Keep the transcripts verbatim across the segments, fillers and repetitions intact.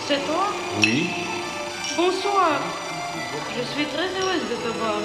C'est toi? Oui. Bonsoir. Je suis très heureuse de te voir.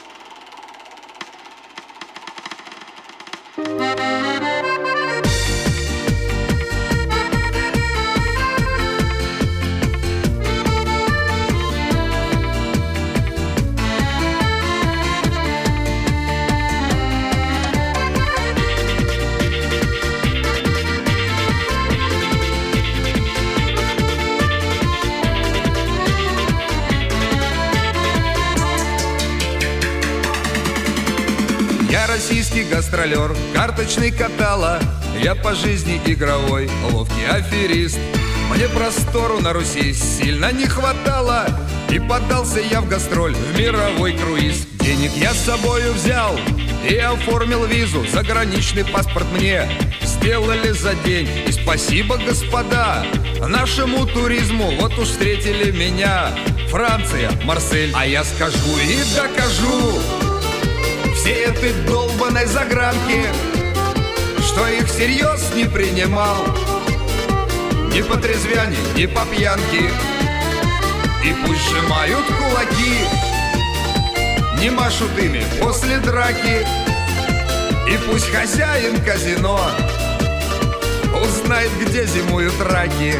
Я российский гастролер, карточный катала. Я по жизни игровой, ловкий аферист. Мне простору на Руси сильно не хватало, и поддался я в гастроль, в мировой круиз. Денег я с собою взял и оформил визу. Заграничный паспорт мне сделали за день. И спасибо, господа, нашему туризму. Вот уж встретили меня Франция, Марсель. А я скажу и докажу всей этой долбаной загранки, что их всерьез не принимал ни по трезвяне, ни по пьянке. И пусть сжимают кулаки, не машут ими после драки. И пусть хозяин казино узнает, где зимуют раки.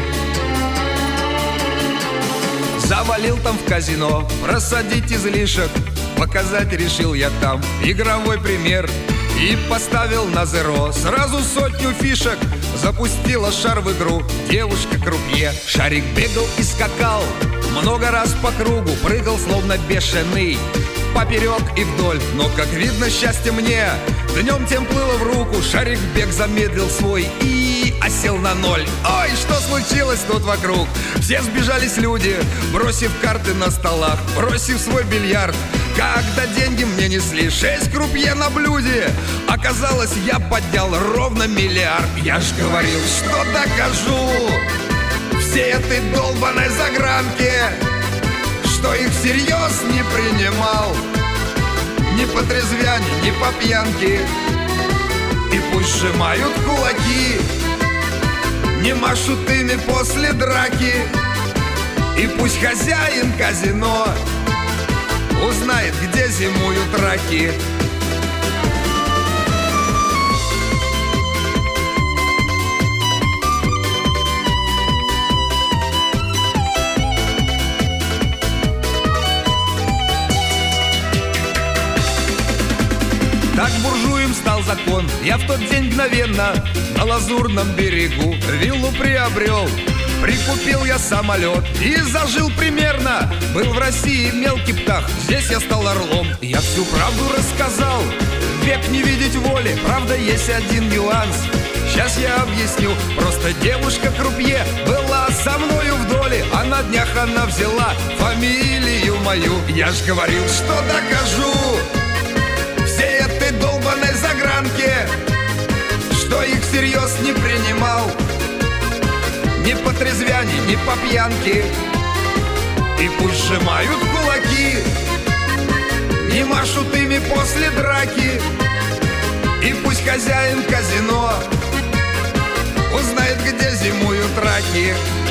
Завалил там в казино, просадить излишек. Показать решил я там игровой пример. И поставил на зеро сразу сотню фишек. Запустила шар в игру девушка-крупье. Шарик бегал и скакал много раз по кругу, прыгал словно бешеный поперек и вдоль. Но, как видно, счастье мне днем тем плыло в руку. Шарик бег замедлил свой и осел на ноль. Ой, что случилось тут вокруг? Все сбежались люди, бросив карты на столах, бросив свой бильярд. Когда деньги мне несли шесть крупье на блюде, оказалось, я поднял ровно миллиард. Я ж говорил, что докажу всей этой долбаной загранке, что их всерьез не принимал ни по трезвяне, ни по пьянке. И пусть сжимают кулаки, не машут ими после драки. И пусть хозяин казино узнает, где зимуют раки. Так буржуем стал закон. Я в тот день мгновенно на Лазурном берегу виллу приобрел. Прикупил я самолет и зажил примерно. Был в России мелкий птах, здесь я стал орлом. Я всю правду рассказал, век не видеть воли. Правда, есть один нюанс, сейчас я объясню. Просто девушка-крупье была со мною в доле, а на днях она взяла фамилию мою. Я ж говорил, что докажу всей этой долбаной загранке, что их всерьез не принимал ни по трезвяне, ни по пьянке. И пусть сжимают кулаки, не машут ими после драки. И пусть хозяин казино узнает, где зимуют раки.